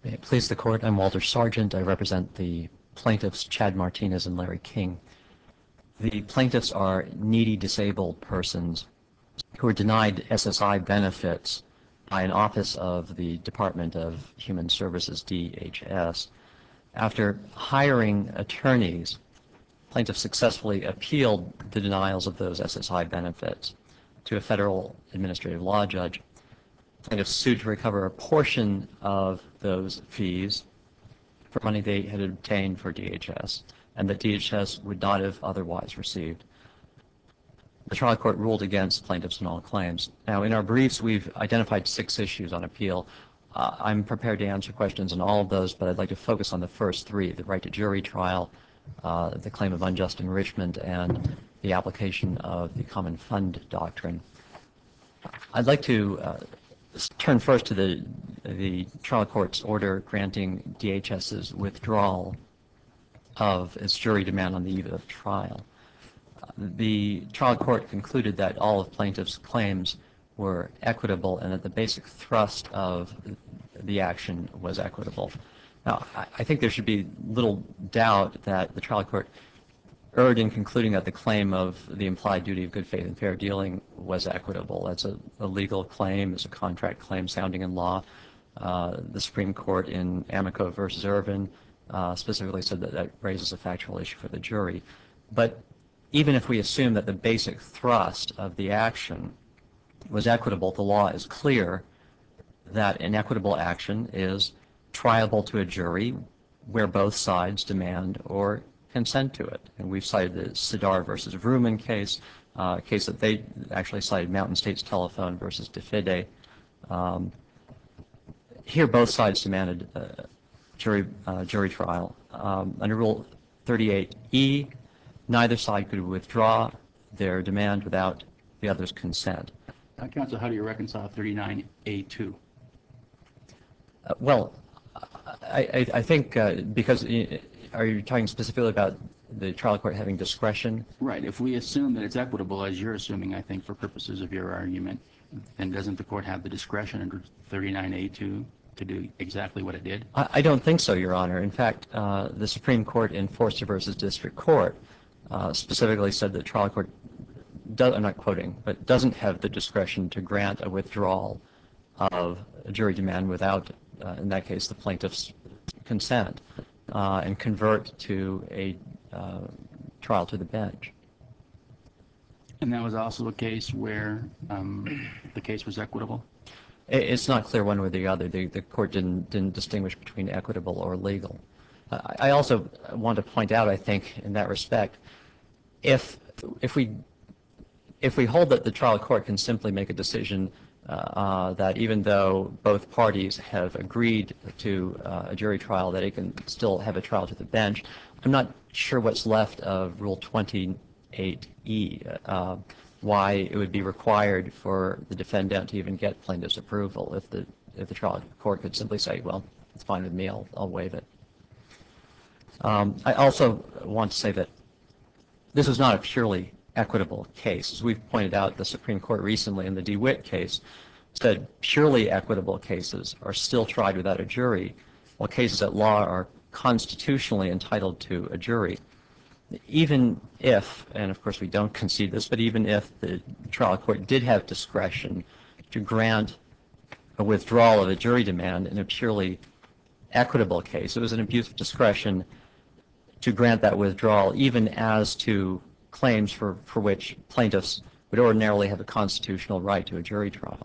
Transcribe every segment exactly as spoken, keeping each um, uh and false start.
May it please the Court, I'm Walter Sargent. I represent the plaintiffs Chad Martinez and Larry King. The plaintiffs are needy disabled persons who were denied S S I benefits by an office of the Department of Human Services, D H S. After hiring attorneys, plaintiffs successfully appealed the denials of those S S I benefits to a federal administrative law judge. Plaintiffs sued to recover a portion of those fees for money they had obtained for D H S and that D H S would not have otherwise received. The trial court ruled against plaintiffs in all claims. Now, in our briefs, we've identified six issues on appeal. Uh, I'm prepared to answer questions on all of those, but I'd like to focus on the first three: the right to jury trial, uh, the claim of unjust enrichment, and the application of the common fund doctrine. I'd like to uh, turn first to the the trial court's order granting DHS's withdrawal of its jury demand on the eve of trial. Uh, the trial court concluded that all of plaintiffs' claims were equitable and that the basic thrust of the action was equitable. Now, I, I think there should be little doubt that the trial court erred in concluding that the claim of the implied duty of good faith and fair dealing was equitable. That's a, a legal claim, it's a contract claim sounding in law. Uh, the Supreme Court in Amico versus Irvin uh, specifically said that that raises a factual issue for the jury. But even if we assume that the basic thrust of the action was equitable, the law is clear that an equitable action is triable to a jury where both sides demand or consent to it. And we've cited the Sidar versus Vrooman case, uh, a case that they actually cited, Mountain States Telephone versus DeFide. Um, here both sides demanded uh, jury, uh, jury trial. Um, under Rule thirty-eight E, neither side could withdraw their demand without the other's consent. Uh, Counsel, how do you reconcile thirty-nine A two? Uh, well, I, I, I think uh, because, uh, are you talking specifically about the trial court having discretion? Right. If we assume that it's equitable, as you're assuming, I think, for purposes of your argument, then doesn't the court have the discretion under thirty-nine A two to do exactly what it did? I, I don't think so, Your Honor. In fact, uh, the Supreme Court in Forster versus District Court uh, specifically said the trial court, does, I'm not quoting, but doesn't have the discretion to grant a withdrawal of a jury demand without, uh, in that case, the plaintiff's consent, uh, and convert to a uh, trial to the bench. And that was also a case where um, the case was equitable? It, it's not clear one way or the other. The, the court didn't, didn't distinguish between equitable or legal. Uh, I also want to point out, I think, in that respect, if, if we If we hold that the trial court can simply make a decision uh, uh, that even though both parties have agreed to uh, a jury trial, that it can still have a trial to the bench, I'm not sure what's left of Rule twenty-eight E, uh, why it would be required for the defendant to even get plaintiff's approval if the if the trial court could simply say, well, it's fine with me, I'll, I'll waive it. Um, I also want to say that this is not a purely equitable case. As we've pointed out, the Supreme Court recently in the DeWitt case said purely equitable cases are still tried without a jury, while cases at law are constitutionally entitled to a jury. Even if, and of course we don't concede this, but even if the trial court did have discretion to grant a withdrawal of a jury demand in a purely equitable case, it was an abuse of discretion to grant that withdrawal, even as to claims for, for which plaintiffs would ordinarily have a constitutional right to a jury trial.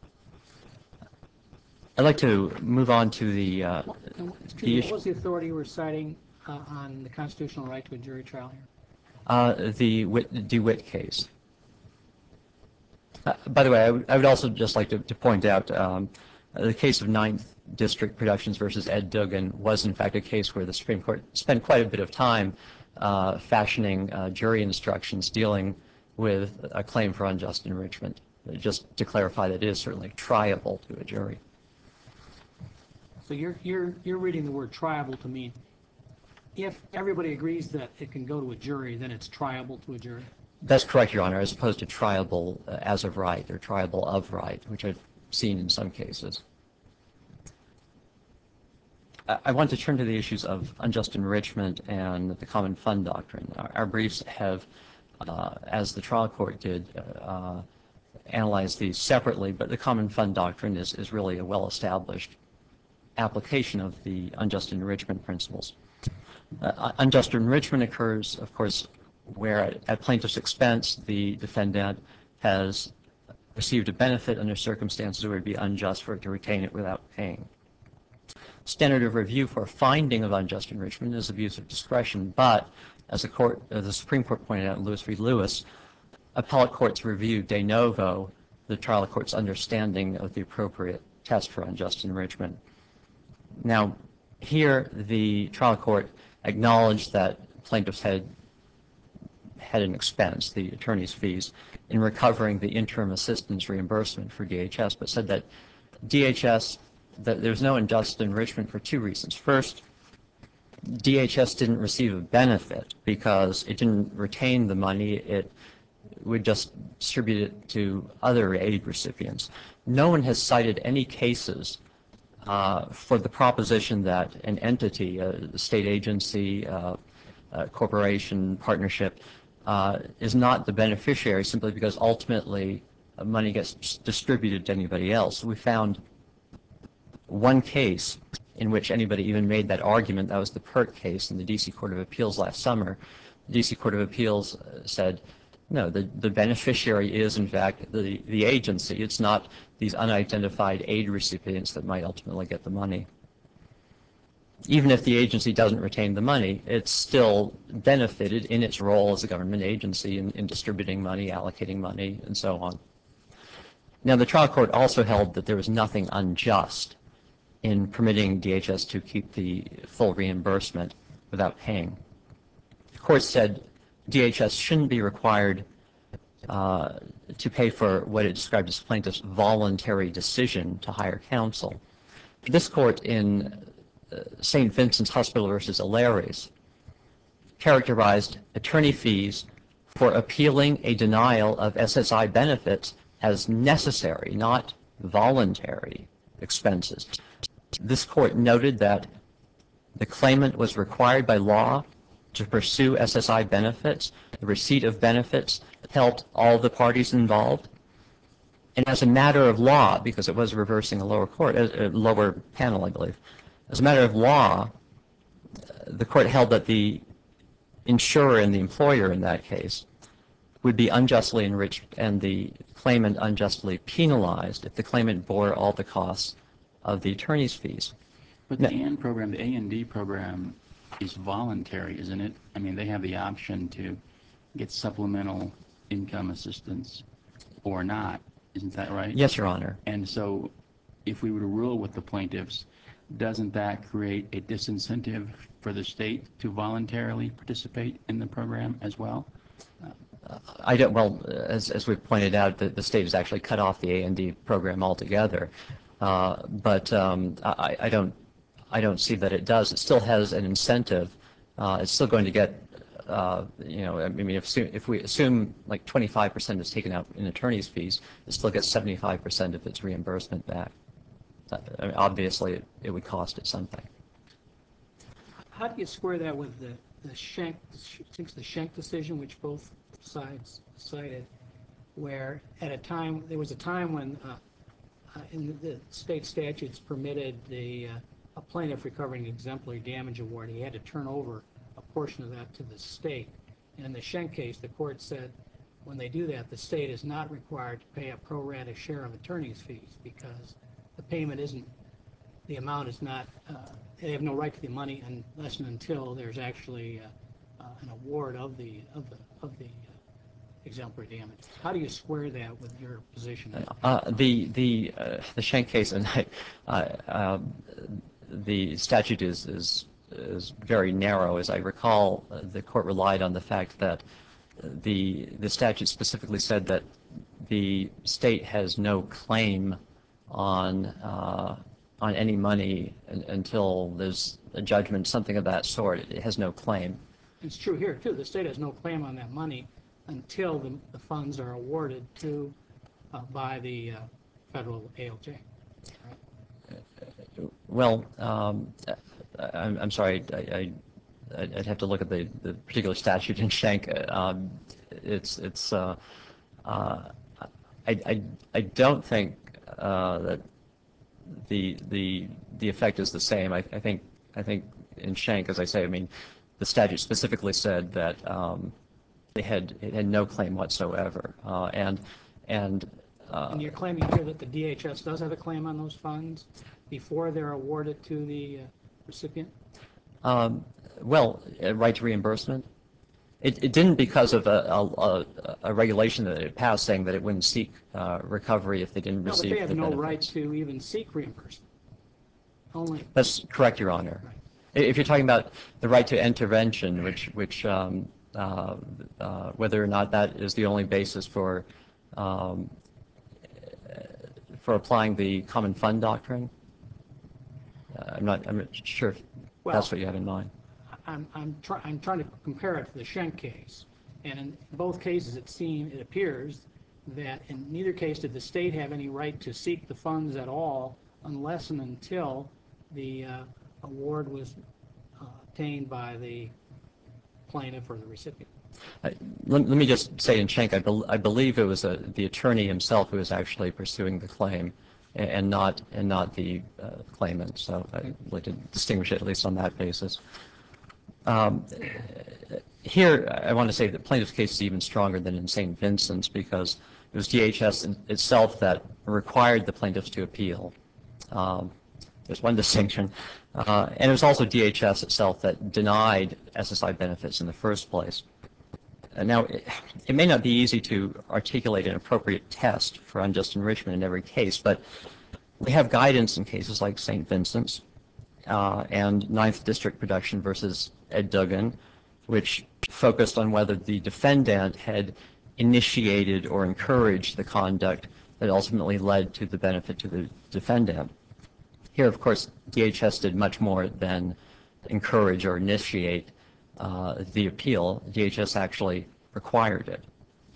I'd like to move on to the, uh, Excuse the me, issue. what was the authority you were citing uh, on the constitutional right to a jury trial here? Uh, the Whit, DeWitt case. Uh, by the way, I, I would also just like to, to point out um, the case of Ninth District Productions versus Ed Duggan was in fact a case where the Supreme Court spent quite a bit of time uh, fashioning uh, jury instructions dealing with a claim for unjust enrichment. Just to clarify, that it is certainly triable to a jury. So you're, you're, you're reading the word triable to mean if everybody agrees that it can go to a jury, then it's triable to a jury? That's correct, Your Honor, as opposed to triable uh, as of right or triable of right, which I've seen in some cases. I I want to turn to the issues of unjust enrichment and the common fund doctrine. Our, our briefs have, uh, as the trial court did, uh, analyze these separately, but the common fund doctrine is, is really a well-established application of the unjust enrichment principles. Uh, unjust enrichment occurs, of course, where at, at plaintiff's expense the defendant has received a benefit under circumstances where it would be unjust for it to retain it without paying. Standard of review for finding of unjust enrichment is abuse of discretion, but as the court, as the Supreme Court pointed out in Lewis v. Lewis, appellate courts review de novo the trial court's understanding of the appropriate test for unjust enrichment. Now, here the trial court acknowledged that plaintiffs had had an expense, the attorney's fees, in recovering the interim assistance reimbursement for D H S, but said that D H S, that there's no unjust enrichment for two reasons. First, D H S didn't receive a benefit because it didn't retain the money. It would just distribute it to other aid recipients. No one has cited any cases uh, for the proposition that an entity, a state agency, uh, a corporation, partnership, uh, is not the beneficiary simply because ultimately uh, money gets distributed to anybody else. We found one case in which anybody even made that argument. That was the Pert case in the D C Court of Appeals last summer. The D C Court of Appeals uh, said, no, the, the beneficiary is, in fact, the, the agency. It's not these unidentified aid recipients that might ultimately get the money. Even if the agency doesn't retain the money, it's still benefited in its role as a government agency in, in distributing money, allocating money, and so on. Now, the trial court also held that there was nothing unjust in permitting D H S to keep the full reimbursement without paying. The court said D H S shouldn't be required uh, to pay for what it described as plaintiff's voluntary decision to hire counsel. This court in uh, Saint Vincent's Hospital versus Alaris characterized attorney fees for appealing a denial of S S I benefits as necessary, not voluntary expenses. This court noted that the claimant was required by law to pursue S S I benefits. The receipt of benefits helped all the parties involved. And as a matter of law, because it was reversing a lower court, a lower panel, I believe, as a matter of law, the court held that the insurer and the employer in that case would be unjustly enriched and the claimant unjustly penalized if the claimant bore all the costs of the attorney's fees. But the A N program, the A and D program, is voluntary, isn't it? I mean, they have the option to get supplemental income assistance or not. Isn't that right? Yes, Your Honor. And so if we were to rule with the plaintiffs, doesn't that create a disincentive for the state to voluntarily participate in the program as well? I don't, well, as, as we've pointed out, the, the state has actually cut off the A and D program altogether. Uh, but um, I, I don't I don't see that it does. It still has an incentive. Uh, it's still going to get, uh, you know, I mean, if, if we assume like twenty-five percent is taken out in attorney's fees, it still gets seventy-five percent of its reimbursement back. Uh, I mean, obviously, it, it would cost it something. How do you square that with the, the Schenck, I think it's the Schenck decision, which both sides cited, where at a time, there was a time when uh, uh, in the, the state statutes permitted the uh, a plaintiff recovering an exemplary damage award, he had to turn over a portion of that to the state. And in the Schenck case, the court said when they do that, the state is not required to pay a pro rata share of attorney's fees because the payment isn't, the amount is not, uh, they have no right to the money unless and until there's actually uh, uh, an award of the of the of the uh, exemplary damage. How do you square that with your position? Uh, the the uh, the Schenck case, and I, uh, um, the statute is is is very narrow. As I recall, uh, the court relied on the fact that the the statute specifically said that the state has no claim on uh, on any money un until there's a judgment, something of that sort. It has no claim. It's true here too. The state has no claim on that money until the, the funds are awarded to uh, by the uh, federal A L J. Right? well, um, I, I'm, I'm sorry, I, I, I'd have to look at the, the particular statute in Schenck. Um, it's, it's, uh, uh, I, I, I don't think uh, that the, the, the effect is the same. I, I think, I think in Schenck, as I say, I mean, the statute specifically said that um, they had, it had no claim whatsoever, uh, and, and uh, And you're claiming here that the D H S does have a claim on those funds before they're awarded to the uh, recipient? Um, well, uh, right to reimbursement. It, it didn't because of a, a, a regulation that it passed saying that it wouldn't seek uh, recovery if they didn't No, but receive they have the no benefits. right to even seek reimbursement. Only. That's correct, Your Honor. Right. If you're talking about the right to intervention, which, which um, uh, uh, whether or not that is the only basis for um, for applying the common fund doctrine, uh, I'm not. I'm not sure if Well, that's what you have in mind. I'm, I'm, try, I'm trying to compare it to the Schenck case. And in both cases, it seems, it appears that in neither case did the state have any right to seek the funds at all unless and until the uh, award was uh, obtained by the plaintiff or the recipient. Uh, let, let me just say in Schenck, I, bel I believe it was a, the attorney himself who was actually pursuing the claim, and, and not and not the uh, claimant. So I'd like to distinguish it at least on that basis. Um, here, I want to say that plaintiff's case is even stronger than in Saint Vincent's because it was D H S in, itself that required the plaintiffs to appeal. Um, there's one distinction. Uh, and it was also D H S itself that denied S S I benefits in the first place. Uh, now, it, it may not be easy to articulate an appropriate test for unjust enrichment in every case, but we have guidance in cases like Saint Vincent's uh, and Ninth District Production versus Ed Duggan, which focused on whether the defendant had initiated or encouraged the conduct that ultimately led to the benefit to the defendant. Here, of course, D H S did much more than encourage or initiate uh, the appeal. D H S actually required it.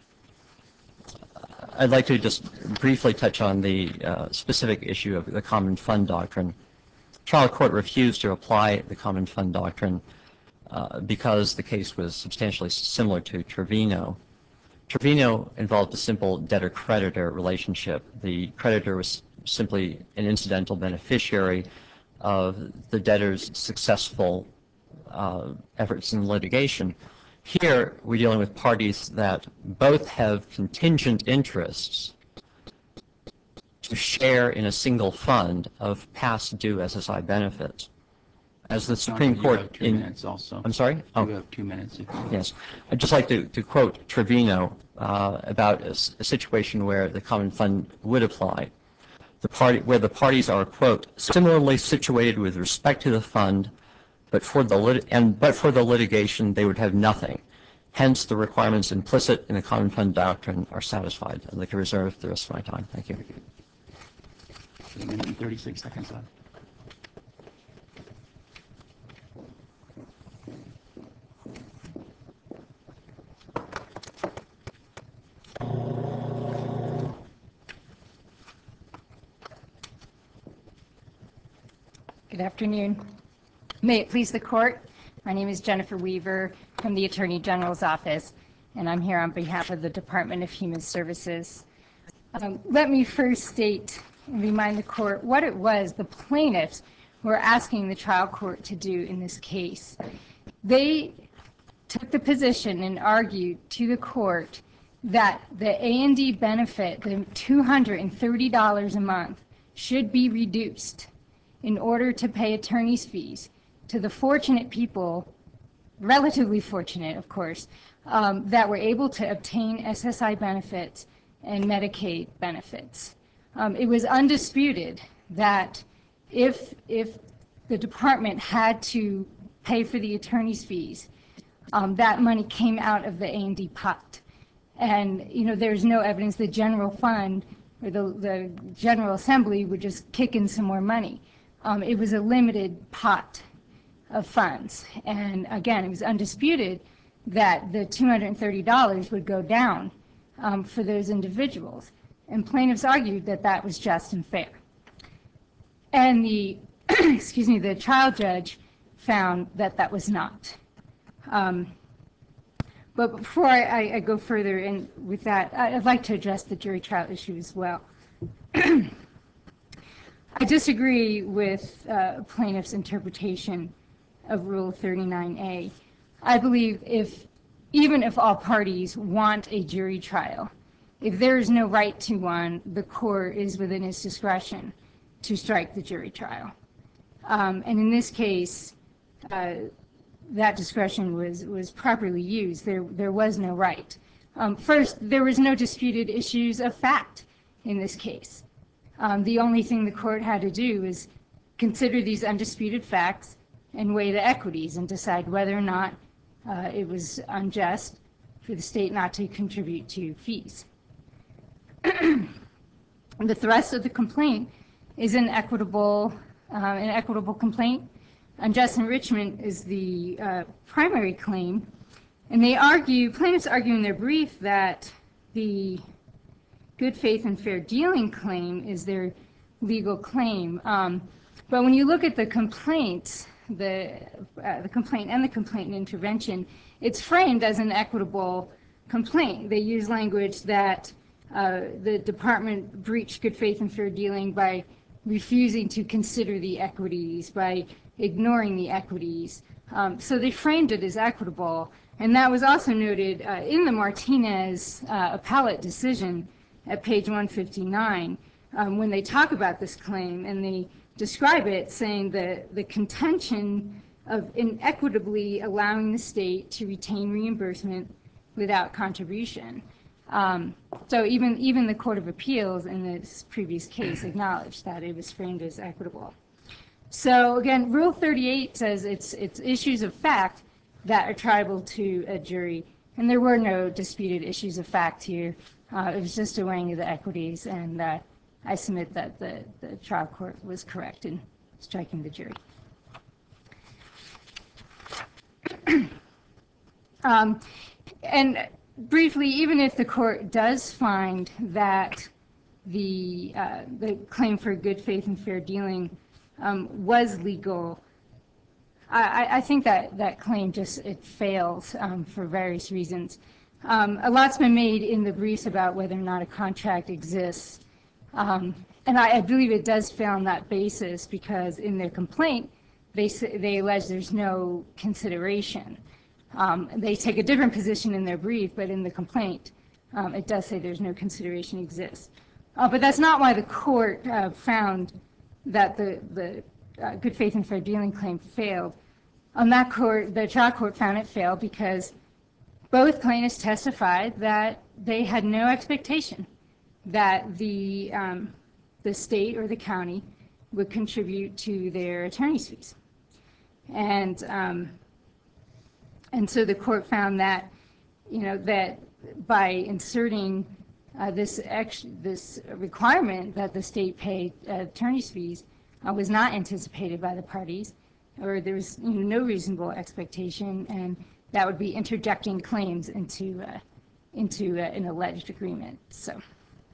I'd like to just briefly touch on the uh, specific issue of the common fund doctrine. Trial court refused to apply the common fund doctrine uh, because the case was substantially similar to Trevino. Trevino involved a simple debtor-creditor relationship. The creditor was simply an incidental beneficiary of the debtor's successful uh, efforts in litigation. Here, we're dealing with parties that both have contingent interests to share in a single fund of past due S S I benefits. As the Supreme You Court have two in, minutes also. I'm sorry? You Oh. have two minutes. If you Yes. I'd just like to, to quote Trevino uh, about a, a situation where the common fund would apply. The party, where the parties are, quote, similarly situated with respect to the fund, but for the lit and but for the litigation they would have nothing. Hence, the requirements implicit in the common fund doctrine are satisfied. I'd like to reserve the rest of my time. Thank you. a minute and thirty-six seconds left. Good afternoon. May it please the court, my name is Jennifer Weaver from the Attorney General's Office, and I'm here on behalf of the Department of Human Services. Um, let me first state and remind the court what it was the plaintiffs were asking the trial court to do in this case. They took the position and argued to the court that the A and D benefit, the two hundred thirty dollars a month, should be reduced in order to pay attorney's fees to the fortunate people, relatively fortunate, of course, um, that were able to obtain S S I benefits and Medicaid benefits. Um, it was undisputed that if, if the department had to pay for the attorney's fees, um, that money came out of the A and D pot. And, you know, there's no evidence the general fund or the, the General Assembly would just kick in some more money. Um, it was a limited pot of funds. And again, it was undisputed that the two hundred thirty dollars would go down um, for those individuals. And plaintiffs argued that that was just and fair. And the excuse me, the trial judge found that that was not. Um, but before I, I, I go further in with that, I'd like to address the jury trial issue as well. I disagree with uh, plaintiff's interpretation of Rule thirty-nine A. I believe if, even if all parties want a jury trial, if there is no right to one, the court is within its discretion to strike the jury trial. Um, and in this case, uh, that discretion was, was properly used. There, there was no right. Um, first, there was no disputed issues of fact in this case. Um, the only thing the court had to do is consider these undisputed facts and weigh the equities and decide whether or not uh, it was unjust for the state not to contribute to fees. The thrust of the complaint is an equitable, uh, an equitable complaint. Unjust enrichment is the uh, primary claim, and they argue, plaintiffs argue in their brief that the good faith and fair dealing claim is their legal claim. Um, but when you look at the complaint, the, uh, the complaint and the complaint and intervention, it's framed as an equitable complaint. They use language that uh, the department breached good faith and fair dealing by refusing to consider the equities, by ignoring the equities. Um, so they framed it as equitable. And that was also noted uh, in the Martinez uh, appellate decision at page one fifty-nine, um, when they talk about this claim, and they describe it saying that the contention of inequitably allowing the state to retain reimbursement without contribution. Um, so even, even the Court of Appeals in this previous case acknowledged that it was framed as equitable. So again, Rule thirty-eight says it's, it's issues of fact that are triable to a jury, and there were no disputed issues of fact here. Uh, it was just a weighing of the equities, and uh, I submit that the, the trial court was correct in striking the jury. um, and briefly, even if the court does find that the, uh, the claim for good faith and fair dealing um, was legal, I, I think that that claim just, it fails um, for various reasons. Um, a lot's been made in the briefs about whether or not a contract exists. Um, and I, I believe it does fail on that basis because in their complaint, they, they allege there's no consideration. Um, they take a different position in their brief, but in the complaint, um, it does say there's no consideration exists. Uh, but that's not why the court uh, found that the, the uh, good faith and fair dealing claim failed. On that court, the trial court found it failed because both plaintiffs testified that they had no expectation that the, um, the state or the county would contribute to their attorney's fees. And, um, and so the court found that, you know, that by inserting uh, this, ex this requirement that the state pay uh, attorney's fees uh, was not anticipated by the parties, or there was, you know, no reasonable expectation, and that would be interjecting claims into, uh, into uh, an alleged agreement. So.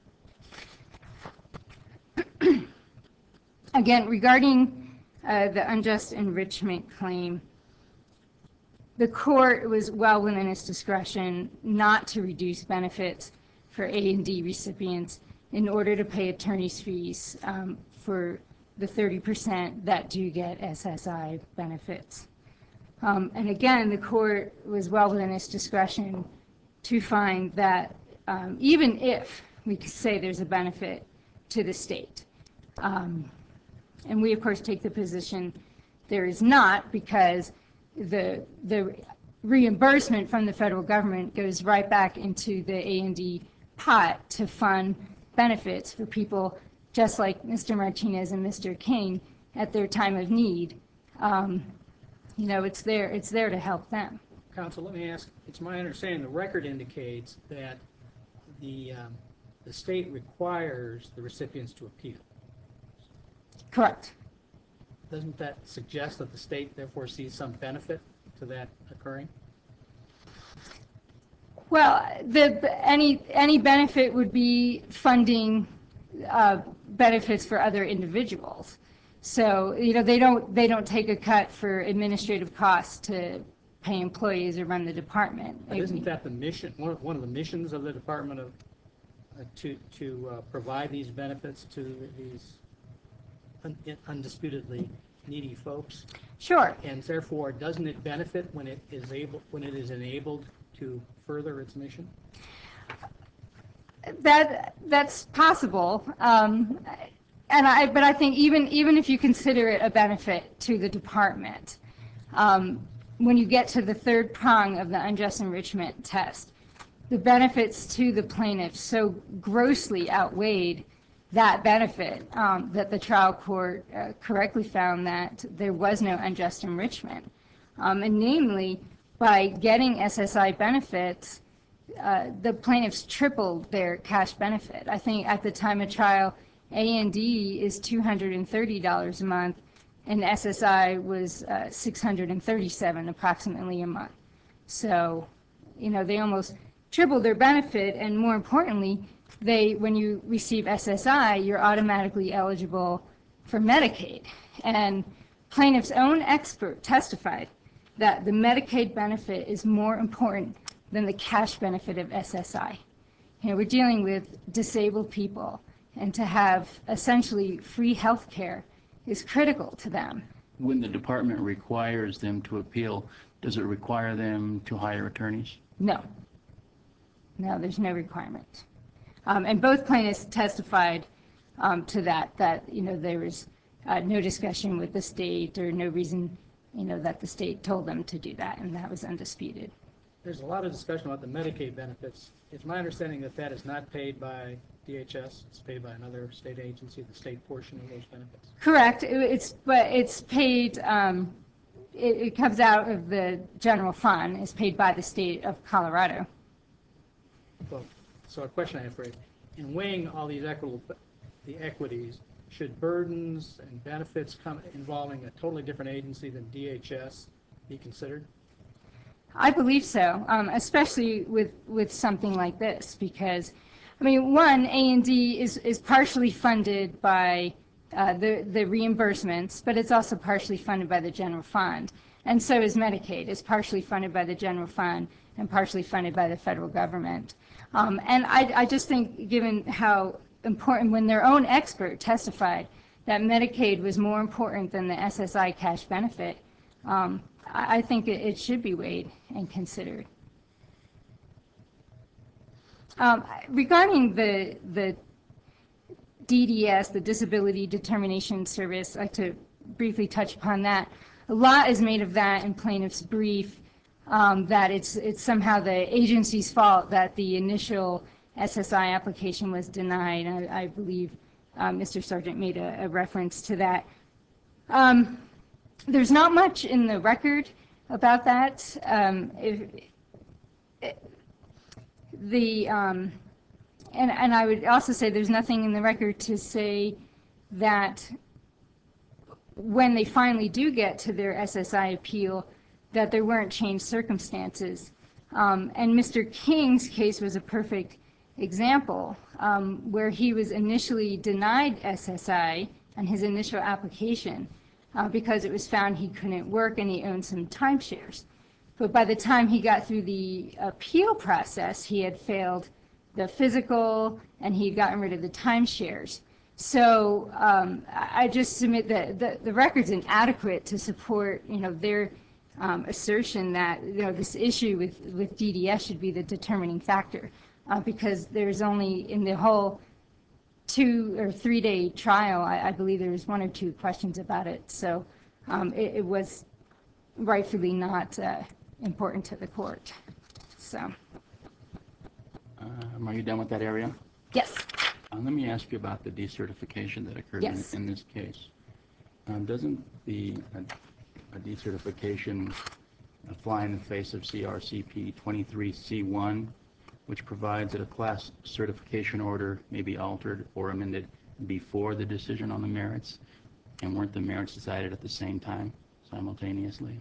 Again, regarding uh, the unjust enrichment claim, the court was well within its discretion not to reduce benefits for A and D recipients in order to pay attorney's fees um, for the thirty percent that do get S S I benefits. Um, and again, the court was well within its discretion to find that um, even if we could say there's a benefit to the state, um, and we, of course, take the position there is not, because the, the reimbursement from the federal government goes right back into the A and D pot to fund benefits for people just like Mister Martinez and Mister King at their time of need. Um, you know, it's there, it's there to help them. Counsel, let me ask, it's my understanding the record indicates that the, um, the state requires the recipients to appeal. Correct. Doesn't that suggest that the state therefore sees some benefit to that occurring? Well, the, any, any benefit would be funding uh, benefits for other individuals. So, you know, they don't, they don't take a cut for administrative costs to pay employees or run the department. But isn't that the mission, one of, one of the missions of the Department of, uh, to, to uh, provide these benefits to these un- undisputedly needy folks? Sure. And therefore, doesn't it benefit when it is able, when it is enabled to further its mission? That, that's possible. Um, and I, but I think even, even if you consider it a benefit to the department, um, when you get to the third prong of the unjust enrichment test, the benefits to the plaintiff so grossly outweighed that benefit um, that the trial court uh, correctly found that there was no unjust enrichment. Um, and namely, by getting S S I benefits, uh, the plaintiffs tripled their cash benefit. I think at the time of trial, A and D is two hundred thirty dollars a month, and S S I was uh, six hundred thirty-seven dollars approximately a month. So, you know, they almost tripled their benefit, and more importantly, they, when you receive S S I, you're automatically eligible for Medicaid. And plaintiff's own expert testified that the Medicaid benefit is more important than the cash benefit of S S I. You know, we're dealing with disabled people, and to have essentially free health care is critical to them. When the department requires them to appeal, does it require them to hire attorneys? No. No, there's no requirement. Um, and both plaintiffs testified um, to that, that, you know, there was uh, no discussion with the state or no reason, you know, that the state told them to do that, and that was undisputed. There's a lot of discussion about the Medicaid benefits. It's my understanding that that is not paid by D H S. It's paid by another state agency, the state portion of those benefits. Correct. It- It's, but it's paid, um, it, it comes out of the general fund. It's paid by the state of Colorado. Well, so a question I have for you. In weighing all these equitable, the equities, should burdens and benefits come involving a totally different agency than D H S be considered? I believe so, um, especially with, with something like this, because, I mean, one, A and D is, is partially funded by uh, the, the reimbursements, but it's also partially funded by the general fund. And so is Medicaid. It's partially funded by the general fund and partially funded by the federal government. Um, and I, I just think, given how important, when their own expert testified that Medicaid was more important than the S S I cash benefit, um, I, I think it, it should be weighed and considered. Um, regarding the, the D D S, the Disability Determination Service, I'd like to briefly touch upon that. A lot is made of that in plaintiff's brief, um, that it's, it's somehow the agency's fault that the initial S S I application was denied. I, I believe uh, Mister Sargent made a, a reference to that. Um, there's not much in the record about that. Um, if, it, the um, and, and I would also say there's nothing in the record to say that when they finally do get to their S S I appeal, that there weren't changed circumstances. Um, and Mister King's case was a perfect example, um, where he was initially denied S S I on his initial application uh, because it was found he couldn't work and he owned some timeshares. But by the time he got through the appeal process, he had failed the physical and he'd gotten rid of the timeshares. So um, I just submit that the, the record's inadequate to support, you know, their um, assertion that, you know, this issue with, with D D S should be the determining factor, uh, because there's only, in the whole two or three day trial, I, I believe there was one or two questions about it. So um, it, it was rightfully not uh, important to the court. So. Um, are you done with that area? Yes. Uh, let me ask you about the decertification that occurred in, Yes. in this case. Um, doesn't the uh, a decertification uh, fly in the face of C R C P twenty-three C one, which provides that a class certification order may be altered or amended before the decision on the merits? And weren't the merits decided at the same time, simultaneously?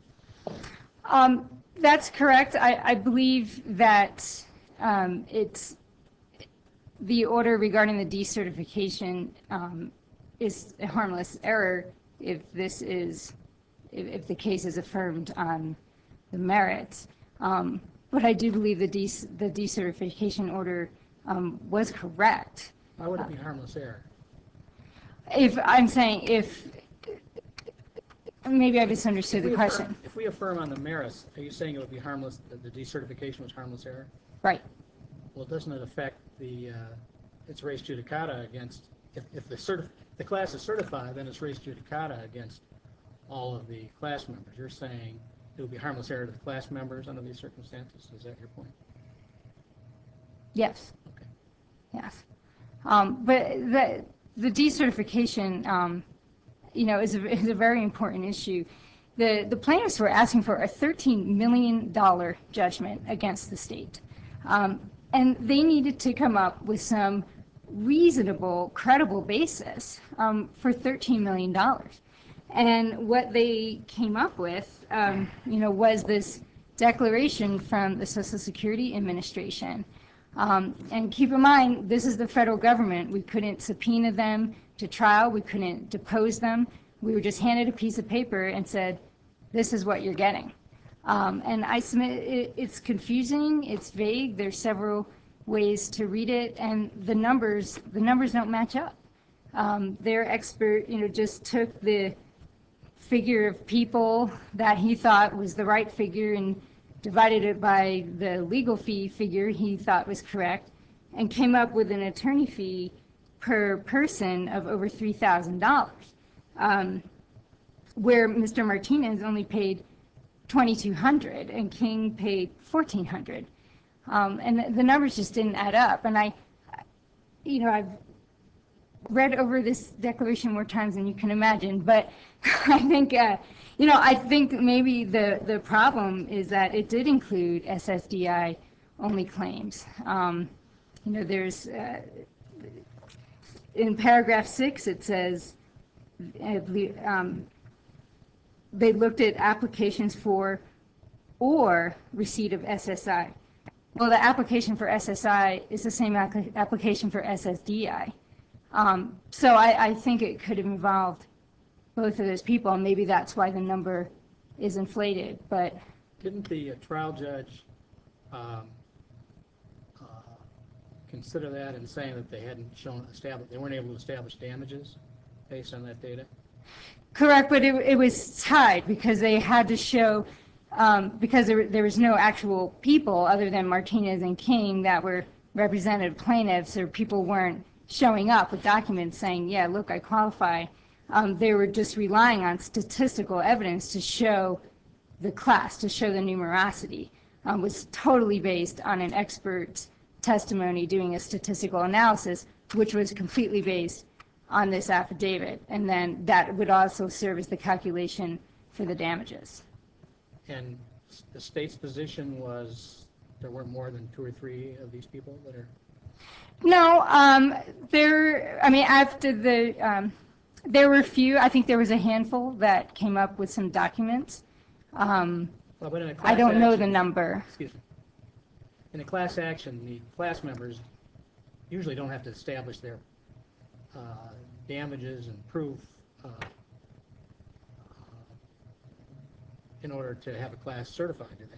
Um, that's correct. I, I believe that um, it's the order regarding the decertification um, is a harmless error if this is, if, if the case is affirmed on the merits. Um, but I do believe the, de the decertification order um, was correct. Why would it be harmless error? If I'm saying if, maybe I misunderstood If the we question. affirm- If we affirm on the merits, are you saying it would be harmless, that the decertification was harmless error? Right. Well, doesn't it affect the, uh, it's res judicata against, if, if the certif, the class is certified, then it's res judicata against all of the class members. You're saying it would be harmless error to the class members under these circumstances? Is that your point? Yes. Okay. Yes. Um, but the, the decertification, um, you know, is a, is a very important issue. The, the plaintiffs were asking for a thirteen million dollar judgment against the state. Um, and they needed to come up with some reasonable, credible basis um, for thirteen million dollars. And what they came up with, um, you know, was this declaration from the Social Security Administration. Um, and keep in mind, this is the federal government. We couldn't subpoena them to trial. We couldn't depose them. We were just handed a piece of paper and said, this is what you're getting. Um, and I submit it, it's confusing, it's vague, there's several ways to read it, and the numbers, the numbers don't match up. Um, their expert, you know, just took the figure of people that he thought was the right figure and divided it by the legal fee figure he thought was correct, and came up with an attorney fee per person of over three thousand dollars, um, where Mister Martinez only paid twenty-two hundred dollars and King paid fourteen hundred dollars. Um, and the, the numbers just didn't add up. And I, you know, I've read over this declaration more times than you can imagine, but I think, uh, you know, I think maybe the, the problem is that it did include S S D I only claims. Um, you know, there's, uh, in paragraph six, it says, I believe, um, they looked at applications for or receipt of S S I. Well, the application for S S I is the same application for S S D I. Um, so I, I think it could have involved both of those people, and maybe that's why the number is inflated. But Didn't the uh, trial judge um, uh, consider that in saying that they hadn't shown, established, they weren't able to establish damages based on that data? correct, but it, it was tied because they had to show, um, because there, there was no actual people other than Martinez and King that were represented plaintiffs, or people weren't showing up with documents saying, yeah, look, I qualify. Um, they were just relying on statistical evidence to show the class, to show the numerosity. Um, was totally based on an expert's testimony doing a statistical analysis, which was completely based on this affidavit. And then that would also serve as the calculation for the damages. And the state's position was there weren't more than two or three of these people that are... No, um, there, I mean, after the, um, there were a few, I think there was a handful that came up with some documents. Um, Well, but in a I class don't know the action- number. Excuse me. In a class action, the class members usually don't have to establish their uh, damages and proof uh, uh, in order to have a class certified, do they?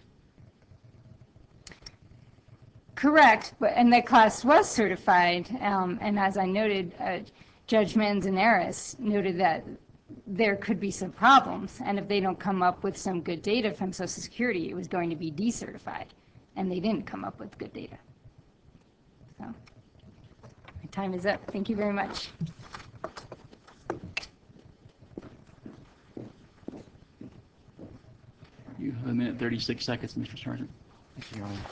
Correct, but and that class was certified, um, and as I noted, uh, Judge Manzanares noted that there could be some problems, and if they don't come up with some good data from Social Security, it was going to be decertified, and they didn't come up with good data. So, my time is up. Thank you very much. You have a minute, thirty-six seconds, Mister Sargent. Thank you, Your Honor.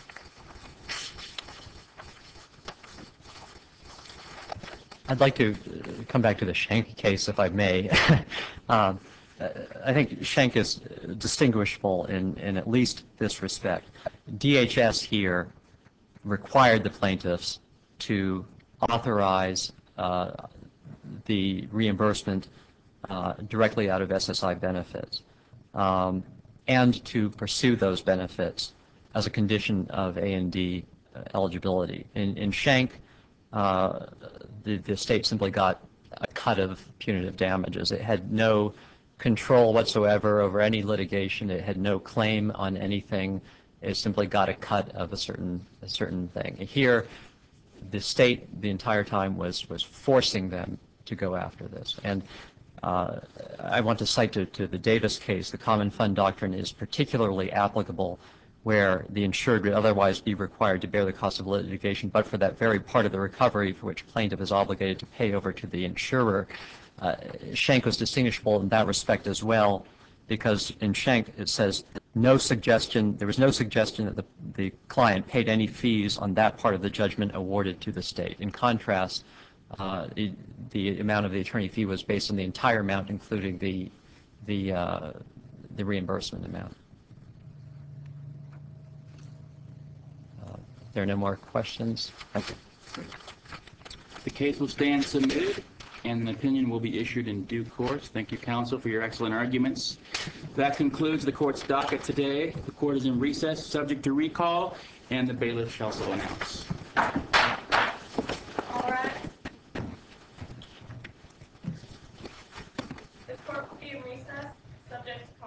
I'd like to uh, come back to the Schenck case, if I may. um, uh, I think Schenck is distinguishable in, in at least this respect. D H S here required the plaintiffs to authorize uh, the reimbursement uh, directly out of S S I benefits, um, and to pursue those benefits as a condition of A and D eligibility. In, in Schenck, uh, the, the state simply got a cut of punitive damages. It had no control whatsoever over any litigation. It had no claim on anything. It simply got a cut of a certain a certain thing. Here, the state the entire time was was forcing them to go after this. And uh, I want to cite to, to the Davis case, the common fund doctrine is particularly applicable where the insured would otherwise be required to bear the cost of litigation, but for that very part of the recovery for which plaintiff is obligated to pay over to the insurer. Uh, Schenck was distinguishable in that respect as well, because in Schenck it says no suggestion, there was no suggestion that the, the client paid any fees on that part of the judgment awarded to the state. In contrast, uh, it, the amount of the attorney fee was based on the entire amount, including the, the, uh, the reimbursement amount. Uh, if there are no more questions, thank you. The case will stand submitted, and an opinion will be issued in due course. Thank you, counsel, for your excellent arguments. That concludes the court's docket today. The court is in recess, subject to recall, and the bailiff shall so announce. All right. The court will be in recess, subject